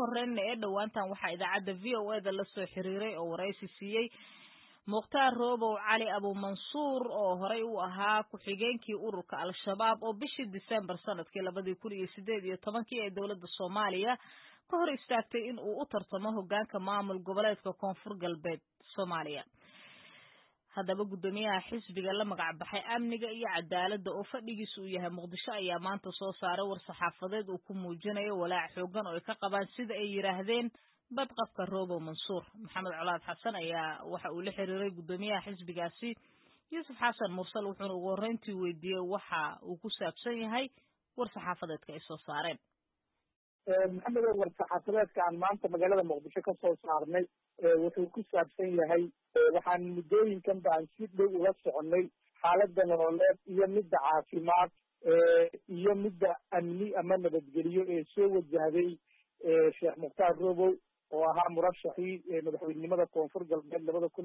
horreynna ee dhowaantan waxaa idaacadda VOA-da la soo xiriiray oo waraysi siiyey mukhtaar roobow cali abuumansuur oo horey u ahaa ku-xigeenkii ururka al-shabaab oo bishii December sanadkii 2018 ee dowladda Soomaaliya ka hor istaagtay in uu u tartamo hoggaanka maamul goboleedka Koonfur Galbeed Soomaaliya. haddaba guddoomiyaha xisbiga la magac baxay amniga iyo cadaaladda oo fadhigiisu uu yahay Muqdisho ayaa maanta soo saaray war-saxaafadeed uu ku muujinayo walaac xooggan oo ay ka qabaan sida ay yiraahdeen badqabka Roobow Mansuur. Maxamed Colaad Xasan ayaa waxa uu la xiriiray guddoomiyaha xisbigaasi Yuusuf Xasan Mursal wuxuuna ugu horreyntii weydiiyey waxa uu ku saabsan yahay war-saxaafadeedka ay soo saareen. maxamed war-saxaafadeedka aan maanta magaalada Muqdisho ka soo saarnay wuxuu ku saabsan yahay waxaan muddooyinkan baan si dhow ula soconay xaaladda nololeed iyo midda caafimaad iyo midda amni ama nabadgelyo ee soo wajahday Sheekh Mukhtaar Roobow oo ahaa murashaxii madaxweynenimada Koonfur Galbeed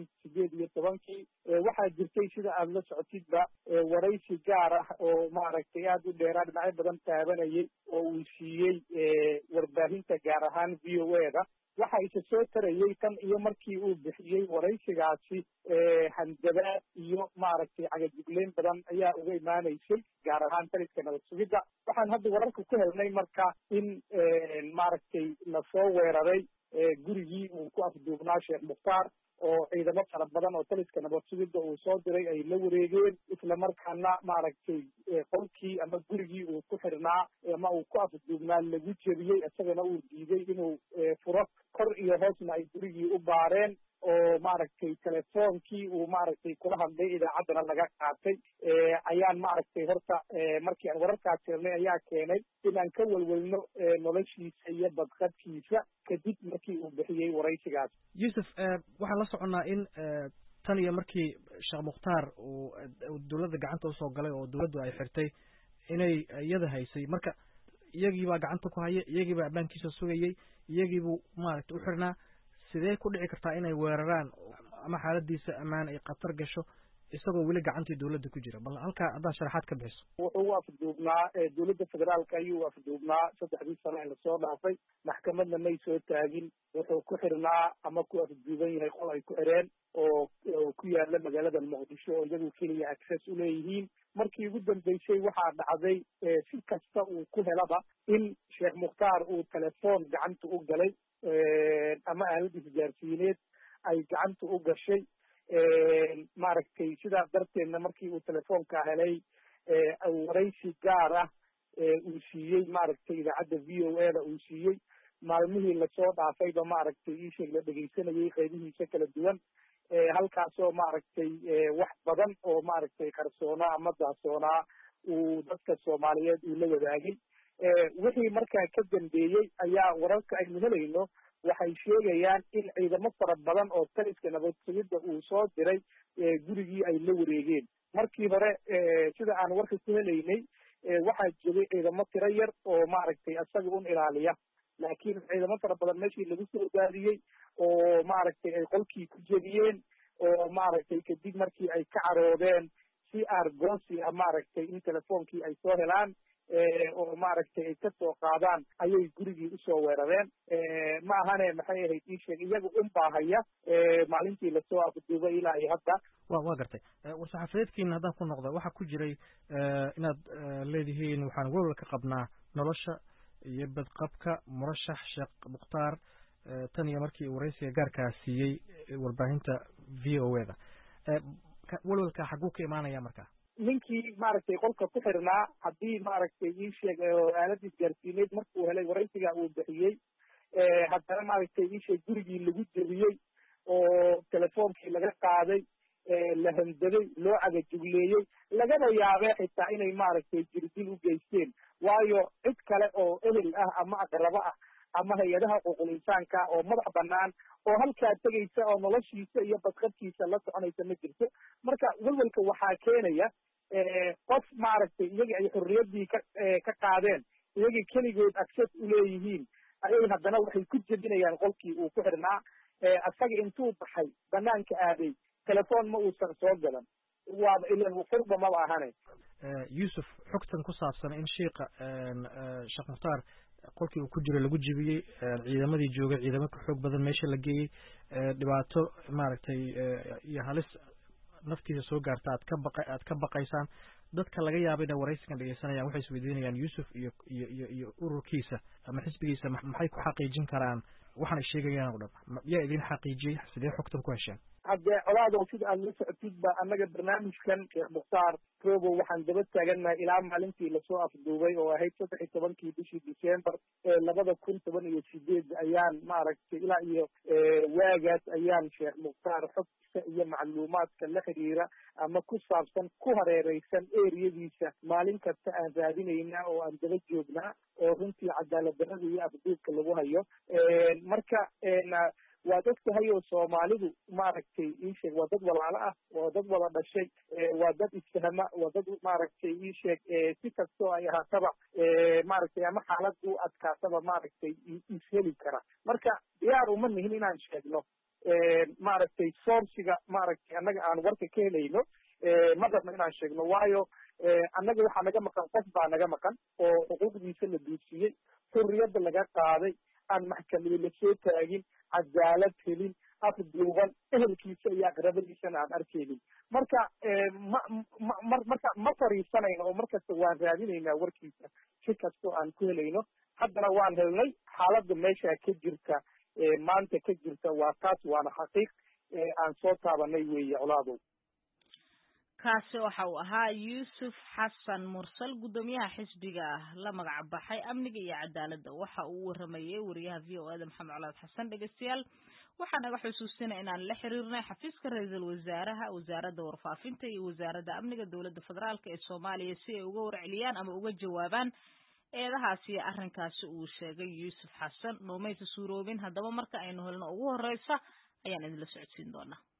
2018 waxaa jirtay sida aad la socotidba waraysi gaar ah oo maaragtay aad u dheeraa dhinacyo badan taabanayay oo uu siiyey warbaahinta gaar ahaan VOA-da waxa isa soo tarayay tan iyo markii uu bixiyey waraysigaasi handabaad iyo maaragtay cagajugleyn badan ayaa uga imaanaysay gaar ahaan taliska nabad sugidda waxaan hadda wararka ku helnay marka in maaragtay lasoo weeraray gurigii uu ku afduubnaa Sheekh Mukhtaar oo ciidamo fara badan oo taliska nabad sugidda uu soo diray ay la wareegeen isla markaana maaragtay qolkii ama gurigii uu ku xirnaa ama uu ku afduubnaa lagu jebiyey isagana uu diiday inuu furo kor iyo hoosna ay gurigii u baareen oo maaragtay telefoonkii uu maaragtay kula hadlay idaacaddana laga qaatay ayaan maaragtay horta markii aan wararkaas helnay ayaa keenay inaan ka welwelno noloshiisa iyo badqabkiisa kadib markii uu bixiyey waraysigaas. Yuusuf waxaan la soconnaa in tan iyo markii Sheekh Mukhtaar uu dowladda gacanta usoo galay oo dowladdu ay xirtay inay iyada haysay marka iyagiibaa gacanta ku haya iyagiibaa ammaankiisa sugayey iyagiibuu maaragtay u xirnaa sidee ku dhici kartaa inay weeraraan ama xaaladiisa ammaan ay khatar gasho isagoo weli gacantii dowladda ku jira bal halkaa haddaad sharaxaad ka bixiso. wuxuu u afduubnaa dowladda federaalka ayuu afduubnaa 3 sano ee lasoo dhaafay maxkamadna may soo taagin wuxuu ku xirnaa ama ku afduuban yahay qol ay ku xireen oo ku yaala magaalada Muqdisho oo iyagu keliya access u leeyihiin markii ugu dambeysay waxaa dhacday si kasta uu ku helaba in Sheekh Mukhtaar uu telefoon gacanta u galay ama aalad isgaarsiineed ay gacanta u gashay maaragtay sidaa darteedna markii uu telefoonka helay waraysi gaar ah uu siiyey maaragtay idaacadda VOA-da uu siiyey maalmihii lasoo dhaafayba maaragtay iisheeg la dhegaysanayay qaybihiisa kala duwan halkaasoo maaragtay wax badan oo maaragtay qarsoonaa ama daasoonaa uu dadka Soomaaliyeed uu la wadaagay wixii markaa ka dambeeyey ayaa wararka aynu helayno waxay sheegayaan in ciidamo fara badan oo taliska nabad sugidda uu soo diray gurigii ay la wareegeen markii hore sida aan warka ku helaynay waxaa jiray ciidamo tiro yar oo maaragtay asaga un ilaaliya laakiin ciidamo fara badan meeshii lagu soo daadiyey oo maaragtay ay qolkii ku jebiyeen oo maaragtay kadib markii ay ka caroodeen si argoosi ah maaragtay in telefoonkii ay soo helaan oo maaragtay ay ka soo qaadaan ayay gurigii usoo weerareen ma ahane maxay ahayd ii sheeg iyaga un baahaya maalintii lasoo afduubay ilaa iyo hadda waa gartay war-saxaafadeedkiina haddaan ku noqda waxaa ku jiray inaad leedihiin waxaan welwel ka qabnaa nolosha iyo badqabka murashax Sheekh Mukhtaar tan iyo markii waraysiga gaarkaa siiyey warbaahinta VOA-da welwelka xaguu ka imaanaya markaa ninkii maaragtay qolka ku xirnaa haddii maaragtay ii sheeg aalad isgaarsiineed markuu helay waraysiga uu bixiyey haddana maaragtay ii sheeg gurigii lagu jebiyey oo telefoonkii laga qaaday la handaday loo cagajugleeyey lagaba yaabee xitaa inay maaragtay jirdil u geysteen waayo cid kale oo ehel ah ama aqrabo ah ama hay-adaha xuquuqul insaanka oo madax banaan oo halkaa tegaysa oo noloshiisa iyo badqabkiisa la soconaysa ma jirto marka welwelka waxaa keenaya qof maaragtay iyagii ay xorriyaddii ka qaadeen iyagii keligood access u leeyihiin ayay haddana waxay ku jebinayaan qolkii uu ku xirnaa asaga intuu baxay banaanka aaday telefoon ma uusan soo galan waaba ilan furba maba ahane. Yuusuf xogtan ku saabsan in sheekha Sheekh Mukhtaar qolkii uu ku jiro lagu jibiyey ciidamadii joogay ciidamo ka xoog badan meesha la geeyey dhibaato maaragtay iyo halis naftiisa soo gaarta aad ka baqaysaan dadka laga yaabayna waraysigan dhegeysanayaan waxay isweydiinayaan Yusuf iyo ururkiisa ama xisbigiisa maxay ku xaqiijin karaan waxaan sheegayaan oo dhan yaa idin xaqiijiyay sidee xogtan ku hesheen hadde colaado sida aad la socotid ba annaga barnaamijkan Sheekh Mukhtaar Robo waxaan daba taaganahay ilaa maalintii lasoo afduubay oo ahayd 13 bishii December 2018 ayaan maaragtay ilaa iyo waagaas ayaan Sheekh Mukhtaar xogtiisa iyo macluumaadka la xiriira ama ku saabsan ku hareereysan eriyadiisa maalin kasta aan raadinayna oo aan daba joognaa oo runtii cadaalad darrada iyo afduubka lagu hayo marka waad ogtahay oo Soomaalidu maaragtay sheeg waa dad walaalo ah waa dad wada dhashay waa dad isfahama waa dad maaragtay sheeg si kastoo ay ahaataba maaragtay ama xaaladu adkaataba maaragtay isheli kara marka diyaar uma nihin inaan sheegno maaragtay sourciga maaragtay annaga aan warka ka helayno ma rabno inaan sheegno waayo annaga waxaa naga maqan qof baa naga maqan oo xuquuqdiisa la duudsiyey xurriyadda laga qaaday aan maxkamada la soo taagin cadaalad helin afduuban ehelkiisa iyo aqrabadiisana aan arkeynin marka ma fariisanayno oo markasta waan raadinaynaa warkiisa si kastoo aan ku helayno haddana waan helnay xaaladda meesha ka jirta maanta ka jirta waa taas waana xaqiiq aan soo taabanay weeye colaadow kaasi waxa uu ahaa Yusuf Xasan Mursal gudoomiyaha xisbiga la magac baxay amniga iyo cadaaladda waxa uu waramayay wariyaha VOA Maxamed Colaad Xasan dhageystayaal waxaan naga xusuusinaa inaan la xiriirnay xafiiska ra'iisul wasaaraha wasaaradda warfaafinta iyo wasaaradda amniga dawladda federaalka ee Soomaaliya si ay uga warceliyaan ama uga jawaabaan eedahaasi iyo arrinkaasi uu sheegay Yusuf Xasan noomaysa suuroobin haddaba marka aynu helno ugu horeysa ayaan idin la socodsiin doonaa